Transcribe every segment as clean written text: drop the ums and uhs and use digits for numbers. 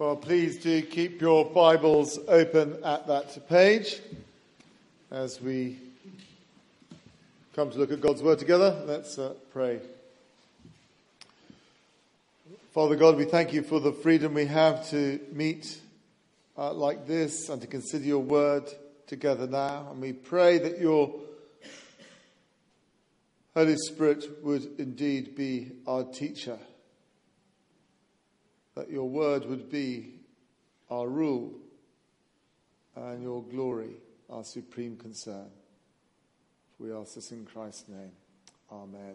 Well, please do keep your Bibles open at that page as we come to look at God's Word together. Let's pray. Father God, we thank you for the freedom we have to meet like this and to consider your Word together now. And we pray that your Holy Spirit would indeed be our teacher, that your word would be our rule and your glory our supreme concern. We ask this in Christ's name. Amen.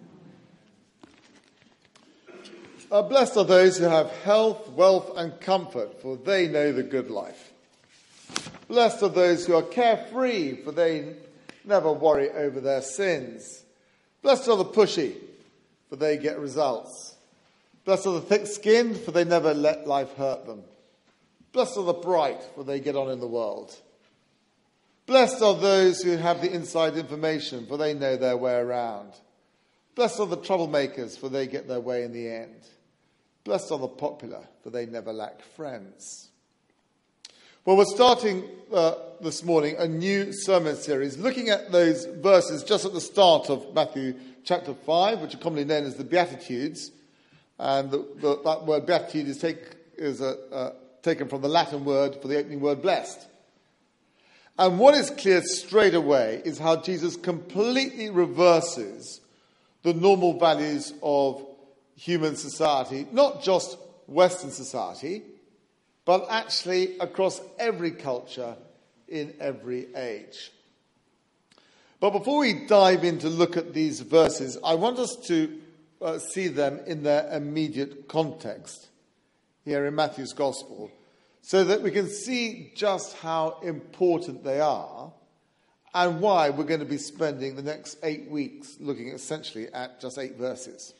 Blessed are those who have health, wealth and comfort, for they know the good life. Blessed are those who are carefree, for they never worry over their sins. Blessed are the pushy, for they get results. Blessed are the thick-skinned, for they never let life hurt them. Blessed are the bright, for they get on in the world. Blessed are those who have the inside information, for they know their way around. Blessed are the troublemakers, for they get their way in the end. Blessed are the popular, for they never lack friends. Well, we're starting this morning a new sermon series, looking at those verses just at the start of Matthew chapter 5, which are commonly known as the Beatitudes. And that word beatitude is taken from the Latin word for the opening word blessed. And what is clear straight away is how Jesus completely reverses the normal values of human society, not just Western society, but actually across every culture in every age. But before we dive in to look at these verses, I want us to see them in their immediate context here in Matthew's Gospel, so that we can see just how important they are and why we're going to be spending the next 8 weeks looking essentially at just 8 verses.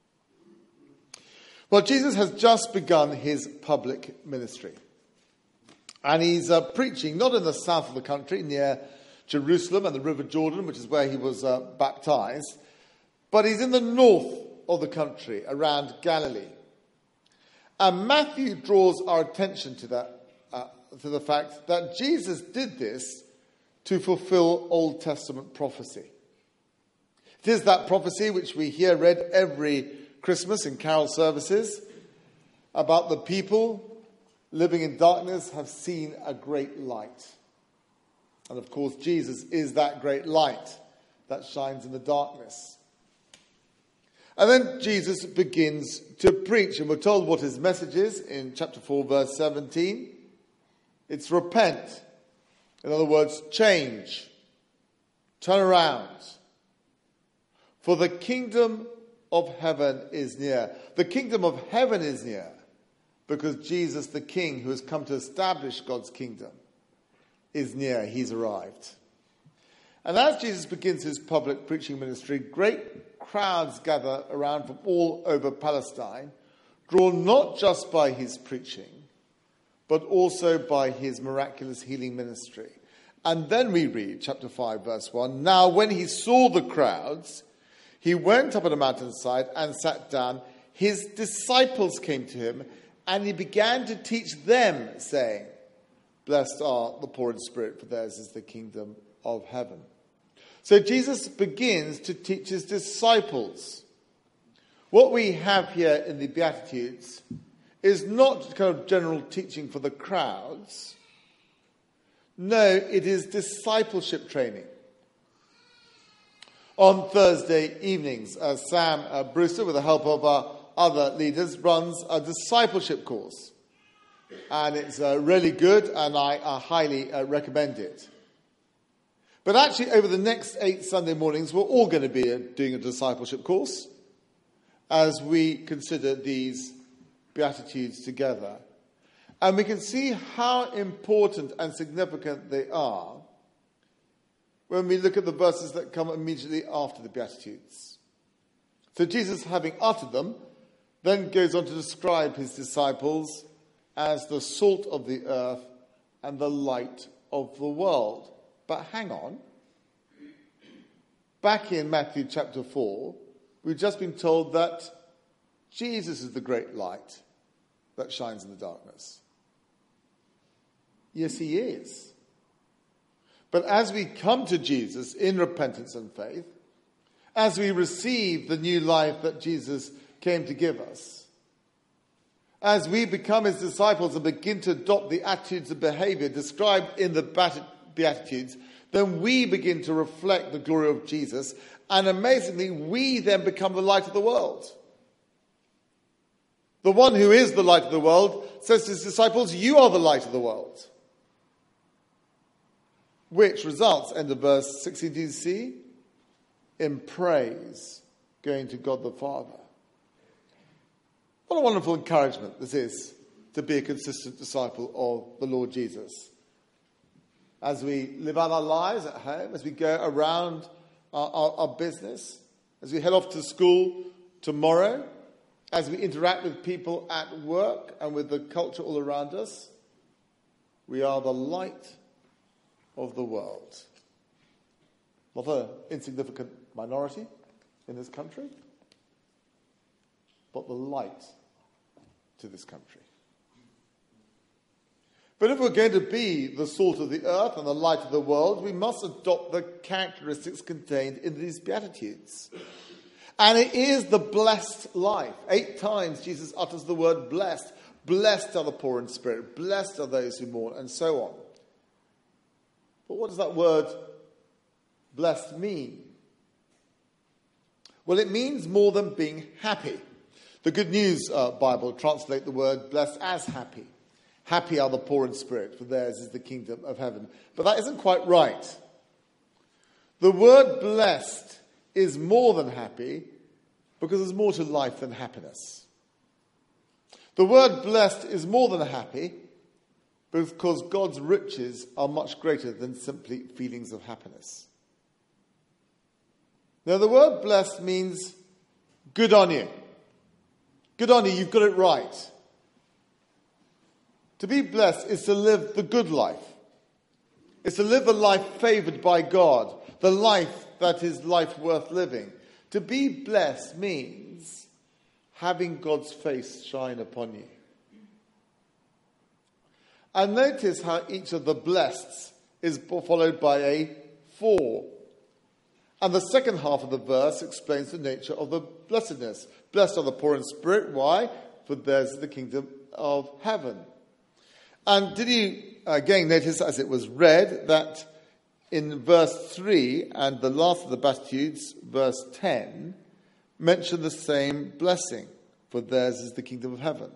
Well, Jesus has just begun his public ministry, and he's preaching not in the south of the country near Jerusalem and the River Jordan, which is where he was baptized, but he's in the north of the country, around Galilee. And Matthew draws our attention to the fact that Jesus did this to fulfill Old Testament prophecy. It is that prophecy which we hear read every Christmas in carol services about the people living in darkness have seen a great light. And of course, Jesus is that great light that shines in the darkness. And then Jesus begins to preach, and we're told what his message is in chapter 4, verse 17. It's repent. In other words, change. Turn around. For the kingdom of heaven is near. The kingdom of heaven is near because Jesus, the King, who has come to establish God's kingdom, is near. He's arrived. And as Jesus begins his public preaching ministry, great crowds gather around from all over Palestine, drawn not just by his preaching, but also by his miraculous healing ministry. And then we read, chapter 5, verse 1, "Now when he saw the crowds, he went up on a mountainside and sat down. His disciples came to him, and he began to teach them, saying, 'Blessed are the poor in spirit, for theirs is the kingdom of heaven.'" So Jesus begins to teach his disciples. What we have here in the Beatitudes is not kind of general teaching for the crowds. No, it is discipleship training. On Thursday evenings, Sam Brewster, with the help of other leaders, runs a discipleship course. And it's really good, and I highly recommend it. But actually, over the next 8 Sunday mornings, we're all going to be doing a discipleship course as we consider these Beatitudes together. And we can see how important and significant they are when we look at the verses that come immediately after the Beatitudes. So Jesus, having uttered them, then goes on to describe his disciples as the salt of the earth and the light of the world. But hang on. Back in Matthew chapter 4, we've just been told that Jesus is the great light. that shines in the darkness. Yes, he is. But as we come to Jesus in repentance and faith, as we receive the new life that Jesus came to give us, as we become his disciples and begin to adopt the attitudes and behavior described in the Beatitudes, then we begin to reflect the glory of Jesus, and amazingly, we then become the light of the world. The one who is the light of the world says to his disciples, you are the light of the world. Which results, end of verse 16, do you see? In praise going to God the Father. What a wonderful encouragement this is to be a consistent disciple of the Lord Jesus. As we live out our lives at home, as we go around our business, as we head off to school tomorrow, as we interact with people at work and with the culture all around us, we are the light of the world. Not an insignificant minority in this country, but the light to this country. But if we're going to be the salt of the earth and the light of the world, we must adopt the characteristics contained in these Beatitudes. And it is the blessed life. 8 times Jesus utters the word blessed. Blessed are the poor in spirit. Blessed are those who mourn, and so on. But what does that word blessed mean? Well, it means more than being happy. The Good News Bible translates the word blessed as happy. Happy are the poor in spirit, for theirs is the kingdom of heaven. But that isn't quite right. The word blessed is more than happy because there's more to life than happiness. The word blessed is more than happy because God's riches are much greater than simply feelings of happiness. Now, the word blessed means good on you. Good on you, you've got it right. To be blessed is to live the good life. It's to live a life favoured by God, the life that is life worth living. To be blessed means having God's face shine upon you. And notice how each of the blessed is followed by a for. And the second half of the verse explains the nature of the blessedness. Blessed are the poor in spirit. Why? For theirs is the kingdom of heaven. And did you again notice as it was read that in verse 3 and the last of the Beatitudes, verse 10, mention the same blessing. For theirs is the kingdom of heaven.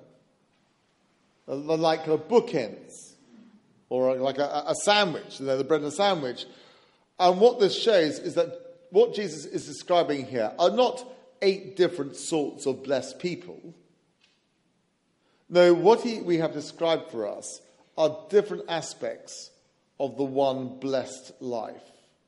Like bookends, or like a sandwich, the bread and a sandwich. And what this shows is that what Jesus is describing here are not 8 different sorts of blessed people. No, what we have described for us are different aspects of the one blessed life.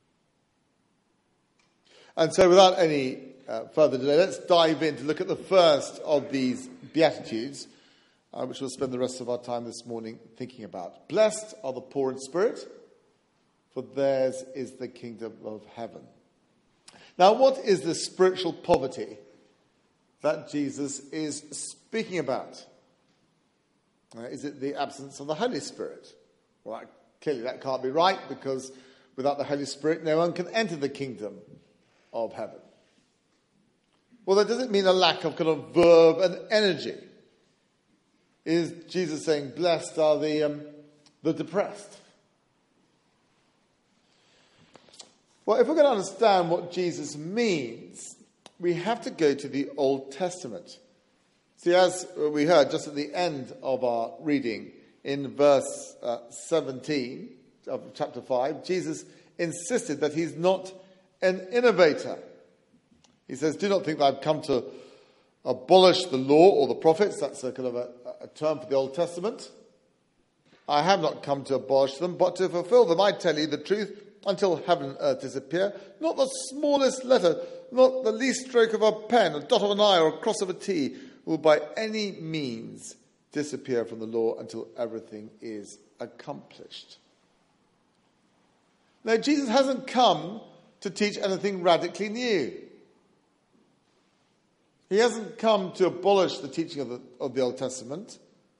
And so without any further delay, let's dive in to look at the first of these Beatitudes, which we'll spend the rest of our time this morning thinking about. Blessed are the poor in spirit, for theirs is the kingdom of heaven. Now, what is the spiritual poverty that Jesus is speaking about? Is it the absence of the Holy Spirit? Well, clearly that can't be right, because without the Holy Spirit, no one can enter the kingdom of heaven. Well, that doesn't mean a lack of kind of verve and energy. Is Jesus saying, blessed are the depressed? Well, if we're going to understand what Jesus means, we have to go to the Old Testament. See, as we heard just at the end of our reading in verse 17 of chapter 5, Jesus insisted that he's not an innovator. He says, do not think that I've come to abolish the law or the prophets. That's a kind of a term for the Old Testament. I have not come to abolish them, but to fulfill them. I tell you the truth, until heaven and earth disappear, not the smallest letter, not the least stroke of a pen, a dot of an I, or a cross of a T, will by any means disappear from the law until everything is accomplished. Now, Jesus hasn't come to teach anything radically new. He hasn't come to abolish the teaching of the Old Testament.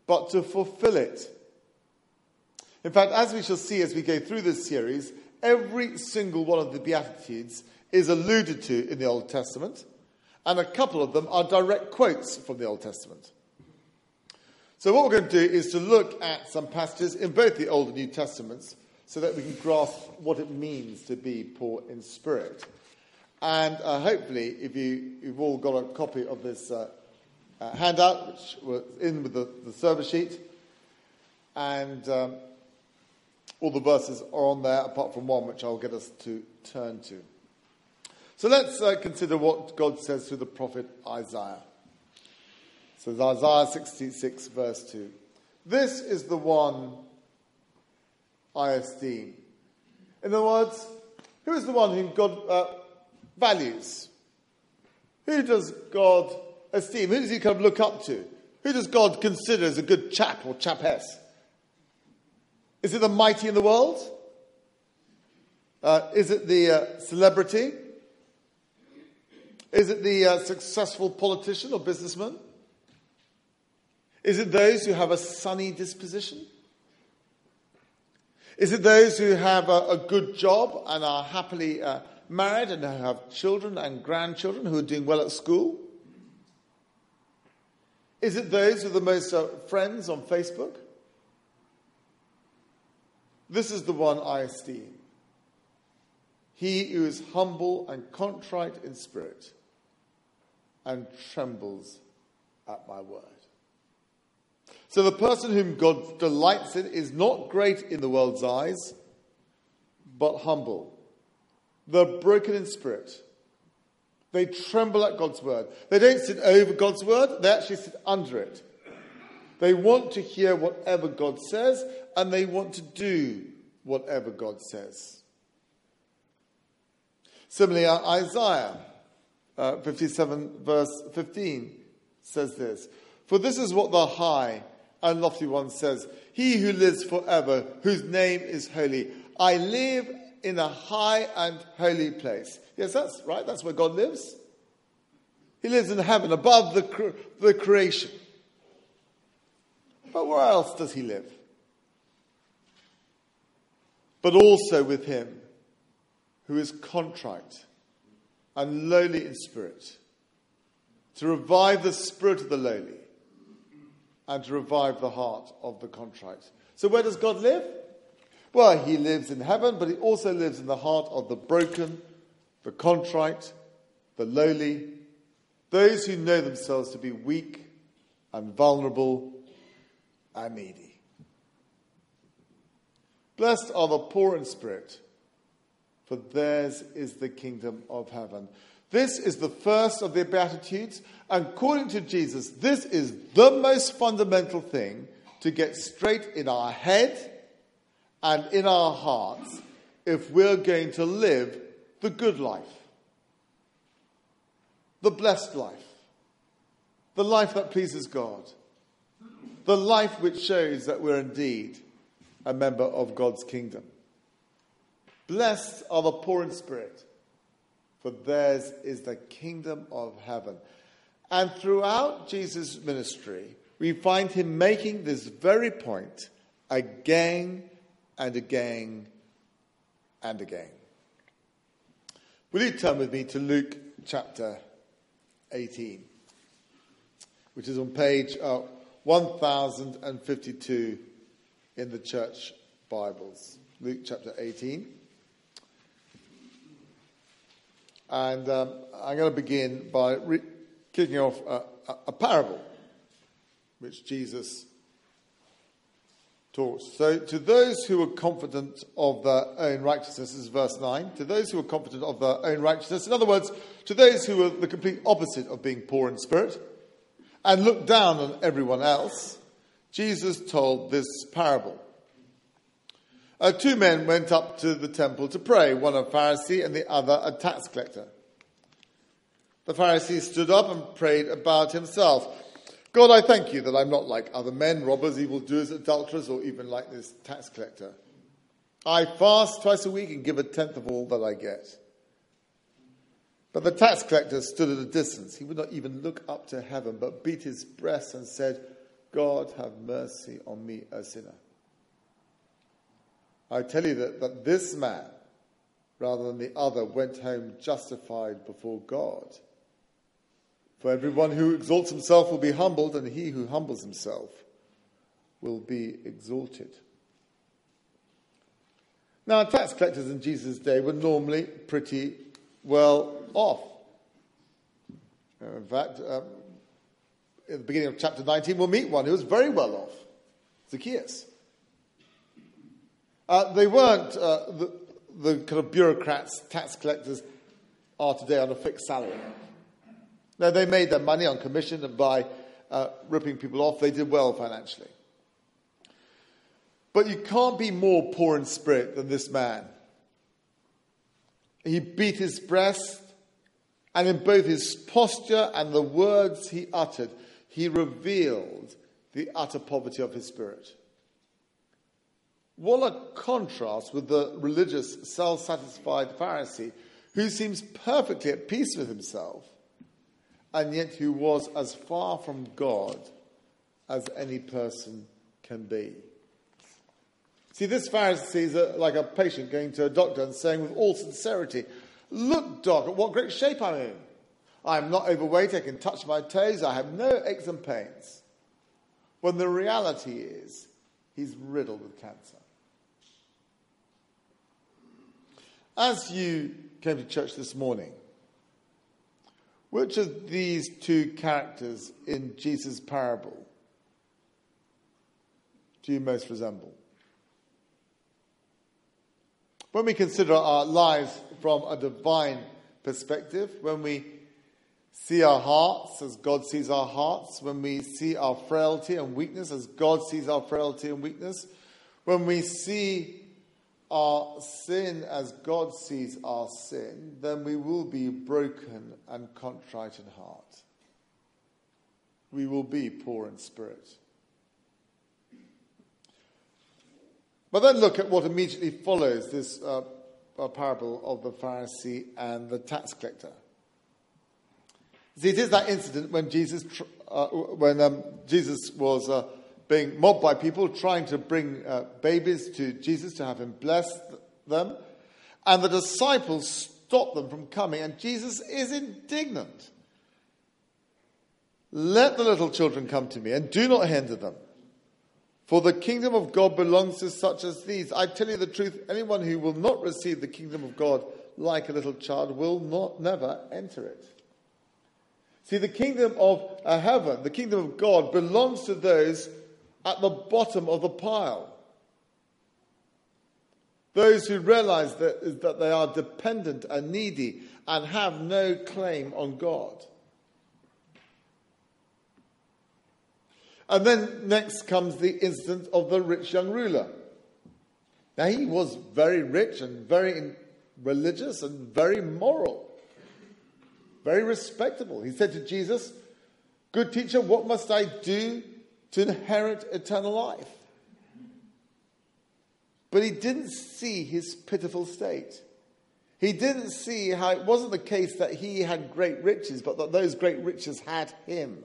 but to fulfill it. In fact, as we shall see as we go through this series, every single one of the Beatitudes is alluded to in the Old Testament, and a couple of them are direct quotes from the Old Testament. So what we're going to do is to look at some passages in both the Old and New Testaments so that we can grasp what it means to be poor in spirit. And hopefully, if you've all got a copy of this handout, which was in with the service sheet, and all the verses are on there, apart from one, which I'll get us to turn to. So let's consider what God says through the prophet Isaiah. So Isaiah 66, verse 2. This is the one I esteem. In other words, who is the one whom God values? Who does God esteem? Who does he kind of look up to? Who does God consider as a good chap or chapess? Is it the mighty in the world? Is it the celebrity? Is it the successful politician or businessman? Is it those who have a sunny disposition? Is it those who have a good job and are happily married and have children and grandchildren who are doing well at school? Is it those with the most friends on Facebook? This is the one I esteem. He who is humble and contrite in spirit and trembles at my word. So the person whom God delights in is not great in the world's eyes, but humble. They're broken in spirit. They tremble at God's word. They don't sit over God's word, they actually sit under it. They want to hear whatever God says, and they want to do whatever God says. Similarly, Isaiah 57 verse 15 says this. For this is what the high and lofty one says, he who lives forever, whose name is holy. I live in a high and holy place. Yes, that's right. That's where God lives. He lives in heaven, above the creation. But where else does he live? But also with him who is contrite and lowly in spirit, to revive the spirit of the lowly and to revive the heart of the contrite. So where does God live? Well, he lives in heaven, but he also lives in the heart of the broken, the contrite, the lowly, those who know themselves to be weak and vulnerable and needy. Blessed are the poor in spirit, for theirs is the kingdom of heaven. This is the first of the Beatitudes, and according to Jesus, this is the most fundamental thing to get straight in our head and in our hearts if we're going to live the good life, the blessed life, the life that pleases God, the life which shows that we're indeed a member of God's kingdom. Blessed are the poor in spirit, for theirs is the kingdom of heaven. And throughout Jesus' ministry, we find him making this very point again and again and again. Will you turn with me to Luke chapter 18, which is on page 1052 in the church Bibles. Luke chapter 18. And I'm going to begin by kicking off a parable which Jesus taught. So, to those who are confident of their own righteousness, this is verse 9, to those who are confident of their own righteousness, in other words, to those who are the complete opposite of being poor in spirit and look down on everyone else, Jesus told this parable. Two men went up to the temple to pray, one a Pharisee and the other a tax collector. The Pharisee stood up and prayed about himself. God, I thank you that I'm not like other men, robbers, evildoers, adulterers, or even like this tax collector. I fast twice a week and give 1/10 of all that I get. But the tax collector stood at a distance. He would not even look up to heaven, but beat his breast and said, God, have mercy on me, a sinner. I tell you that this man, rather than the other, went home justified before God. For everyone who exalts himself will be humbled, and he who humbles himself will be exalted. Now, tax collectors in Jesus' day were normally pretty well off. In fact, at the beginning of chapter 19, we'll meet one who was very well off, Zacchaeus. They weren't the kind of bureaucrats, tax collectors are today on a fixed salary. No, they made their money on commission, and by ripping people off, they did well financially. But you can't be more poor in spirit than this man. He beat his breast, and in both his posture and the words he uttered, he revealed the utter poverty of his spirit. What a contrast with the religious, self-satisfied Pharisee who seems perfectly at peace with himself, and yet who was as far from God as any person can be. See, this Pharisee is like a patient going to a doctor and saying with all sincerity, "Look, doc, at what great shape I'm in. I'm not overweight, I can touch my toes, I have no aches and pains." When the reality is, he's riddled with cancer. As you came to church this morning, which of these two characters in Jesus' parable do you most resemble? When we consider our lives from a divine perspective, when we see our hearts as God sees our hearts, when we see our frailty and weakness as God sees our frailty and weakness, when we see our sin as God sees our sin, then we will be broken and contrite in heart. We will be poor in spirit. But then look at what immediately follows this parable of the Pharisee and the tax collector. See, it is that incident when Jesus was being mobbed by people trying to bring babies to Jesus to have him bless them, and the disciples stop them from coming, and Jesus is indignant. "Let the little children come to me, and do not hinder them. For the kingdom of God belongs to such as these. I tell you the truth, anyone who will not receive the kingdom of God like a little child will never enter it." See, the kingdom of heaven, the kingdom of God, belongs to those at the bottom of the pile. Those who realize that they are dependent and needy and have no claim on God. And then next comes the incident of the rich young ruler. Now, he was very rich and very religious and very moral. Very respectable. He said to Jesus, "Good teacher, what must I do to inherit eternal life?" But he didn't see his pitiful state. He didn't see how it wasn't the case that he had great riches, but that those great riches had him.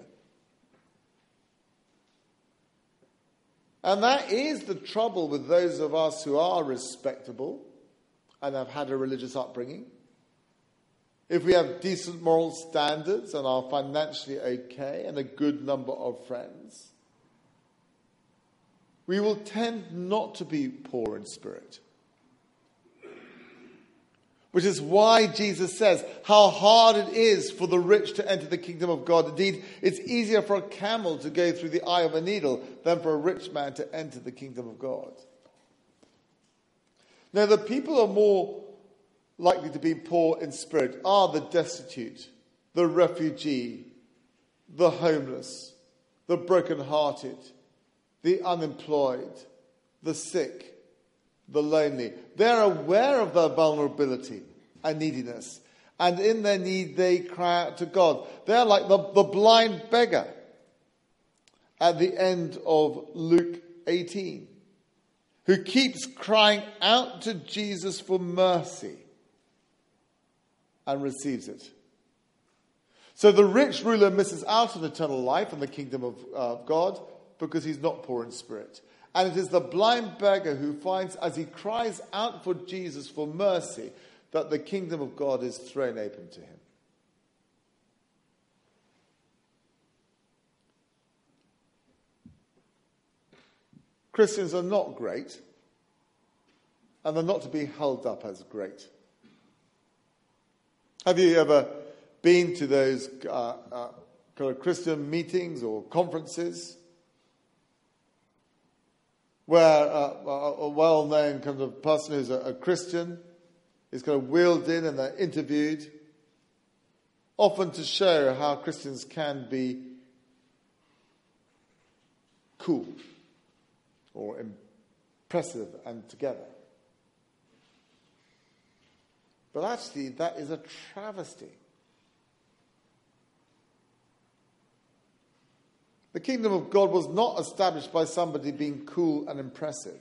And that is the trouble with those of us who are respectable and have had a religious upbringing. If we have decent moral standards and are financially okay and a good number of friends, we will tend not to be poor in spirit. Which is why Jesus says how hard it is for the rich to enter the kingdom of God. Indeed, it's easier for a camel to go through the eye of a needle than for a rich man to enter the kingdom of God. Now, the people who are more likely to be poor in spirit are the destitute, the refugee, the homeless, the broken-hearted, the unemployed, the sick, the lonely. They're aware of their vulnerability and neediness, and in their need they cry out to God. They're like the blind beggar at the end of Luke 18, who keeps crying out to Jesus for mercy and receives it. So the rich ruler misses out on eternal life and the kingdom of God. because he's not poor in spirit. And it is the blind beggar who finds, as he cries out for Jesus for mercy, that the kingdom of God is thrown open to him. Christians are not great, and they're not to be held up as great. Have you ever been to those kind of Christian meetings or conferences where a well-known kind of person who's a Christian is kind of wheeled in and they're interviewed, often to show how Christians can be cool or impressive and together? But actually, that is a travesty. The kingdom of God was not established by somebody being cool and impressive.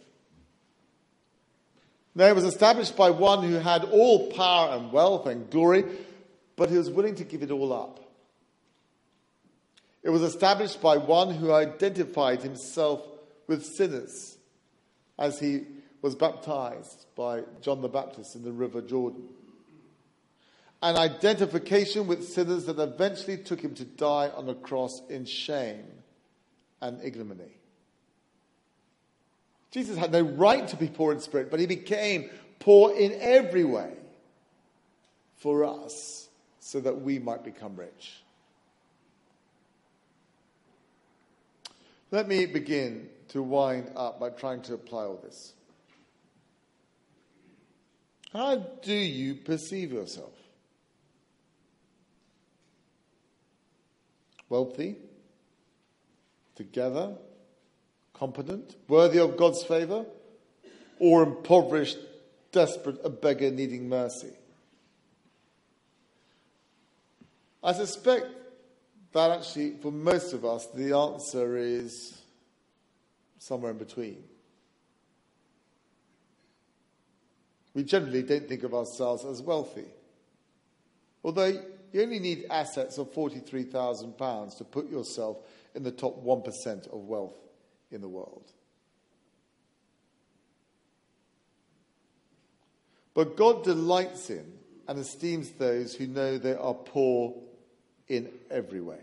No, it was established by one who had all power and wealth and glory, but he was willing to give it all up. It was established by one who identified himself with sinners as he was baptized by John the Baptist in the River Jordan. An identification with sinners that eventually took him to die on a cross in shame and ignominy. Jesus had no right to be poor in spirit, but he became poor in every way for us so that we might become rich. Let me begin to wind up by trying to apply all this. How do you perceive yourself? Wealthy? Together? Competent? Worthy of God's favour? Or impoverished, desperate, a beggar needing mercy? I suspect that actually, for most of us, the answer is somewhere in between. We generally don't think of ourselves as wealthy. Although you only need assets of £43,000 to put yourself in the top 1% of wealth in the world. But God delights in and esteems those who know they are poor in every way.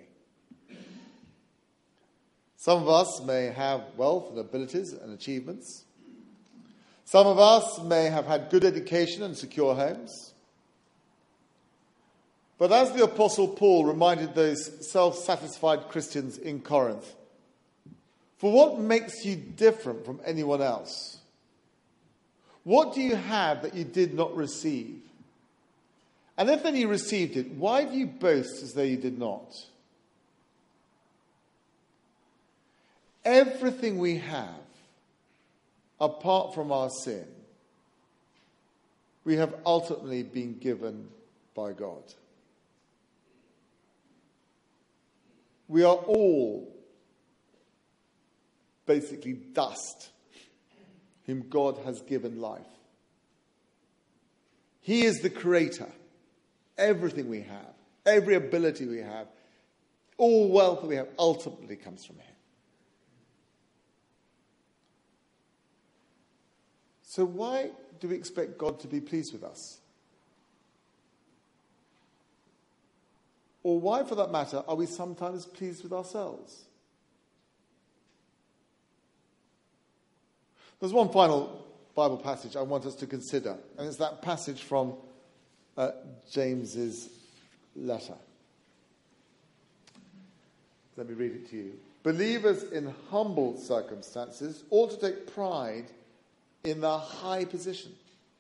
Some of us may have wealth and abilities and achievements. Some of us may have had good education and secure homes. But as the Apostle Paul reminded those self-satisfied Christians in Corinth, for what makes you different from anyone else? What do you have that you did not receive? And if then you received it, why do you boast as though you did not? Everything we have, apart from our sin, we have ultimately been given by God. We are all basically dust whom God has given life. He is the creator. Everything we have, every ability we have, all wealth that we have ultimately comes from him. So why do we expect God to be pleased with us? Or why, for that matter, are we sometimes pleased with ourselves? There's one final Bible passage I want us to consider, and it's that passage from James's letter. Let me read it to you. Believers in humble circumstances ought to take pride in their high position.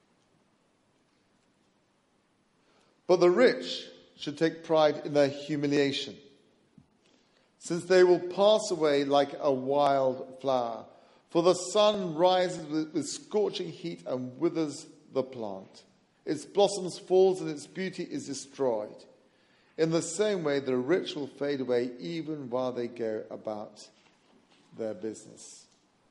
But the rich should take pride in their humiliation, since they will pass away like a wild flower. For the sun rises with scorching heat and withers the plant. Its blossoms falls and its beauty is destroyed. In the same way, the rich will fade away even while they go about their business.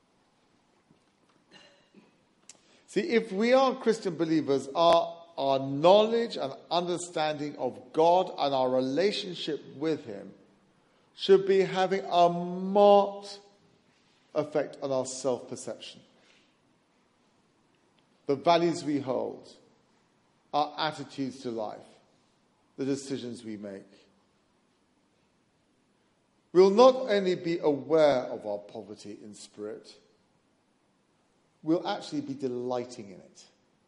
See, if we are Christian believers, our knowledge and understanding of God and our relationship with him should be having a marked effect on our self-perception. The values we hold, our attitudes to life, the decisions we make. We'll not only be aware of our poverty in spirit, we'll actually be delighting in it.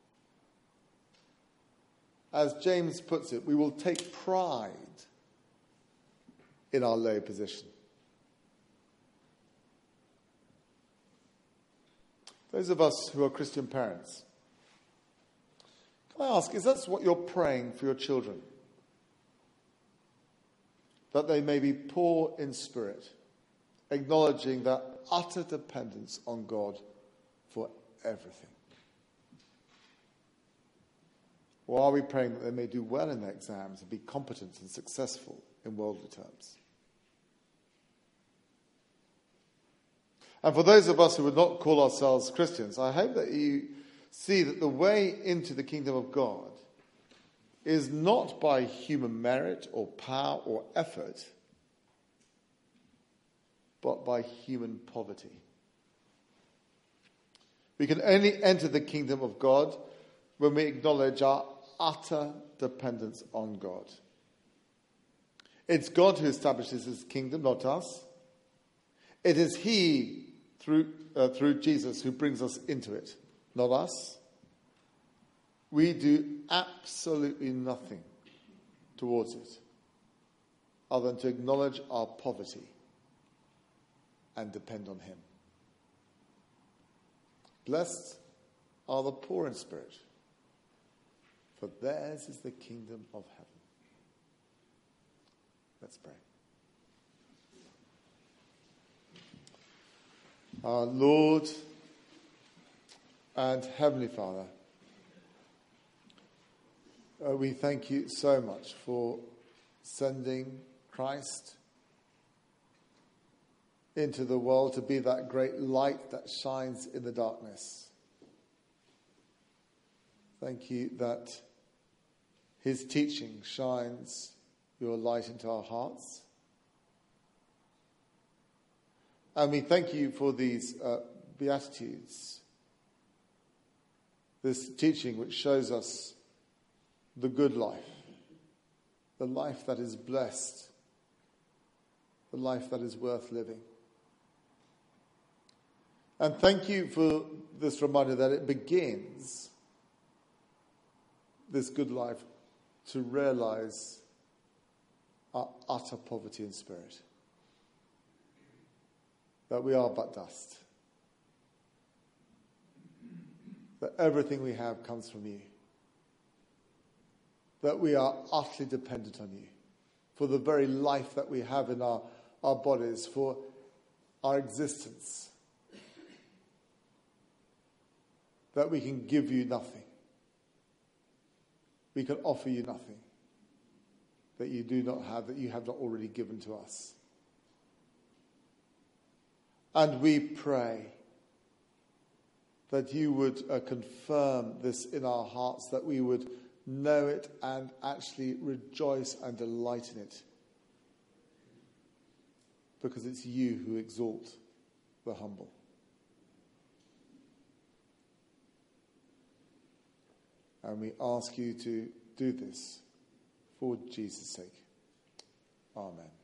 As James puts it, we will take pride in our low position. Those of us who are Christian parents, can I ask, is that what you're praying for your children? That they may be poor in spirit, acknowledging their utter dependence on God for everything? Or are we praying that they may do well in their exams and be competent and successful in worldly terms? And for those of us who would not call ourselves Christians, I hope that you see that the way into the kingdom of God is not by human merit or power or effort, but by human poverty. We can only enter the kingdom of God when we acknowledge our utter dependence on God. It's God who establishes his kingdom, not us. It is he, through Jesus, who brings us into it, not us. We do absolutely nothing towards it other than to acknowledge our poverty and depend on him. Blessed are the poor in spirit, for theirs is the kingdom of heaven. Let's pray. Our Lord and Heavenly Father, we thank you so much for sending Christ into the world to be that great light that shines in the darkness. Thank you that his teaching shines your light into our hearts. And we thank you for these Beatitudes, this teaching which shows us the good life, the life that is blessed, the life that is worth living. And thank you for this reminder that it begins, this good life, to realize our utter poverty in spirit. That we are but dust. That everything we have comes from you. That we are utterly dependent on you for the very life that we have in our bodies, for our existence. That we can give you nothing. We can offer you nothing that you do not have, that you have not already given to us. And we pray that you would confirm this in our hearts, that we would know it and actually rejoice and delight in it. Because it's you who exalt the humble. And we ask you to do this for Jesus' sake. Amen.